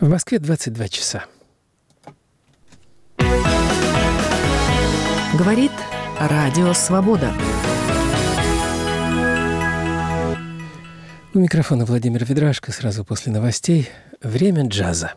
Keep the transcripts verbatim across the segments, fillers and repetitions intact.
В Москве двадцать два часа. Говорит Радио Свобода. У микрофона Владимир Ведрашко. Сразу после новостей. Время джаза.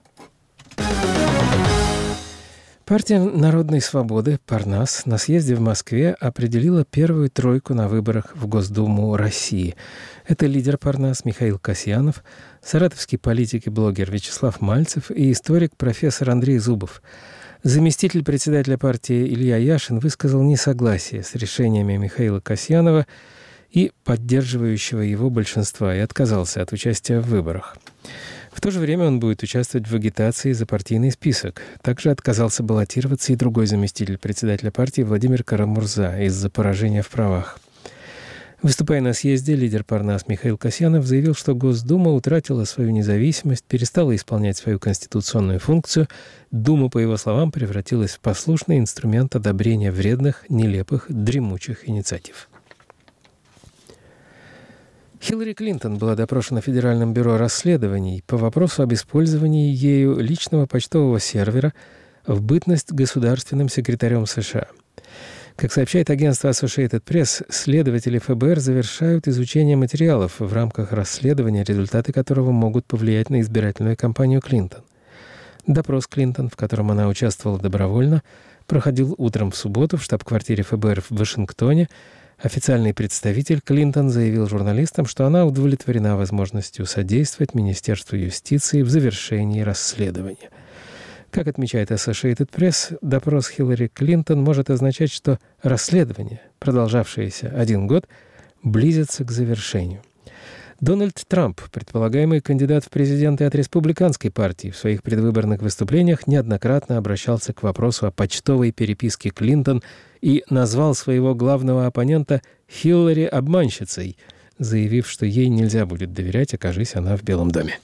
Партия Народной Свободы «Парнас» на съезде в Москве определила первую тройку на выборах в Госдуму России. Это лидер «Парнас» Михаил Касьянов, саратовский политик и блогер Вячеслав Мальцев и историк профессор Андрей Зубов. Заместитель председателя партии Илья Яшин высказал несогласие с решениями Михаила Касьянова и поддерживающего его большинства и отказался от участия в выборах. В то же время он будет участвовать в агитации за партийный список. Также отказался баллотироваться и другой заместитель председателя партии Владимир Карамурза из-за поражения в правах. Выступая на съезде, лидер «Парнас» Михаил Касьянов заявил, что Госдума утратила свою независимость, перестала исполнять свою конституционную функцию. Дума, по его словам, превратилась в послушный инструмент одобрения вредных, нелепых, дремучих инициатив. Хиллари Клинтон была допрошена Федеральным бюро расследований по вопросу об использовании ею личного почтового сервера в бытность государственным секретарем США. Как сообщает агентство Associated Press, следователи эф бэ эр завершают изучение материалов в рамках расследования, результаты которого могут повлиять на избирательную кампанию Клинтон. Допрос Клинтон, в котором она участвовала добровольно, проходил утром в субботу в штаб-квартире эф бэ эр в Вашингтоне. Официальный представитель Клинтон заявил журналистам, что она удовлетворена возможностью содействовать Министерству юстиции в завершении расследования. Как отмечает Associated Press, допрос Хиллари Клинтон может означать, что расследование, продолжавшееся один год, близится к завершению. Дональд Трамп, предполагаемый кандидат в президенты от республиканской партии, в своих предвыборных выступлениях неоднократно обращался к вопросу о почтовой переписке Клинтон и назвал своего главного оппонента Хиллари обманщицей, заявив, что ей нельзя будет доверять, окажись она в Белом доме.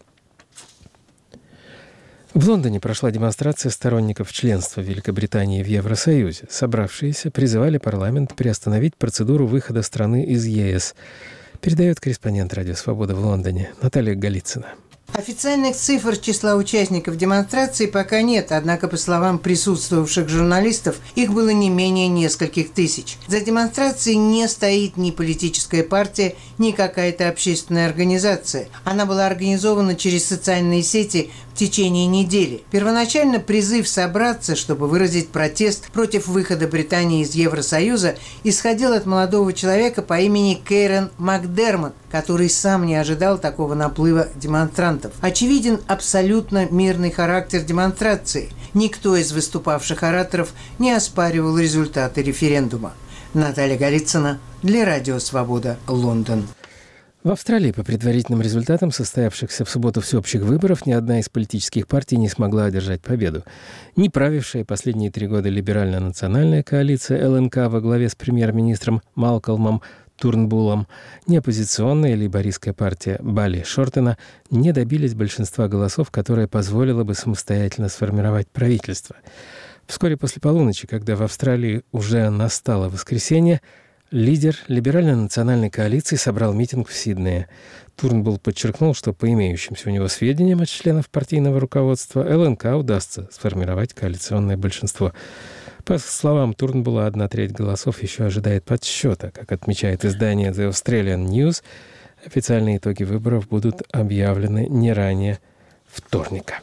В Лондоне прошла демонстрация сторонников членства Великобритании в Евросоюзе. Собравшиеся призывали парламент приостановить процедуру выхода страны из е эс. Передает корреспондент «Радио Свобода» в Лондоне Наталья Голицына. Официальных цифр числа участников демонстрации пока нет, однако, по словам присутствовавших журналистов, их было не менее нескольких тысяч. За демонстрацией не стоит ни политическая партия, ни какая-то общественная организация. Она была организована через социальные сети в течение недели. Первоначально призыв собраться, чтобы выразить протест против выхода Британии из Евросоюза, исходил от молодого человека по имени Кейрон Макдермот, который сам не ожидал такого наплыва демонстрантов. Очевиден абсолютно мирный характер демонстрации. Никто из выступавших ораторов не оспаривал результаты референдума. Наталья Голицына для Радио Свобода, Лондон. В Австралии по предварительным результатам состоявшихся в субботу всеобщих выборов ни одна из политических партий не смогла одержать победу. Ни правившая последние три года либерально-национальная коалиция эл эн ка во главе с премьер-министром Малкольмом Турнбуллом, ни оппозиционная лейбористская партия Балли Шортена не добились большинства голосов, которое позволило бы самостоятельно сформировать правительство. Вскоре после полуночи, когда в Австралии уже настало воскресенье, лидер либерально-национальной коалиции собрал митинг в Сиднее. Турнбулл подчеркнул, что по имеющимся у него сведениям от членов партийного руководства эл эн ка удастся сформировать коалиционное большинство. По словам Турнбулла, одна треть голосов еще ожидает подсчета. Как отмечает издание The Australian News, официальные итоги выборов будут объявлены не ранее вторника.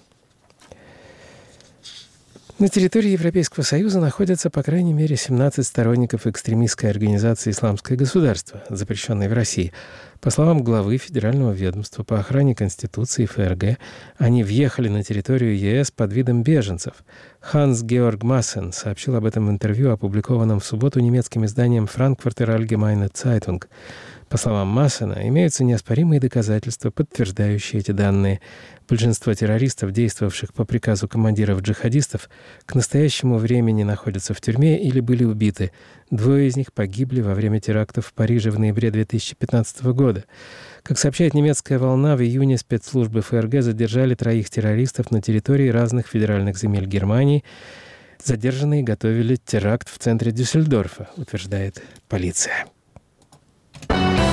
На территории Европейского Союза находятся, по крайней мере, семнадцать сторонников экстремистской организации «Исламское государство», запрещенной в России. По словам главы Федерального ведомства по охране Конституции эф эр гэ, они въехали на территорию е эс под видом беженцев. Ханс-Георг Массен сообщил об этом в интервью, опубликованном в субботу немецким изданием «Frankfurter Allgemeine Zeitung». По словам Массена, имеются неоспоримые доказательства, подтверждающие эти данные. Большинство террористов, действовавших по приказу командиров джихадистов, к настоящему времени находятся в тюрьме или были убиты. Двое из них погибли во время терактов в Париже в ноябре две тысячи пятнадцатого года. Как сообщает немецкая «Волна», в июне спецслужбы эф эр гэ задержали троих террористов на территории разных федеральных земель Германии. Задержанные готовили теракт в центре Дюссельдорфа, утверждает полиция.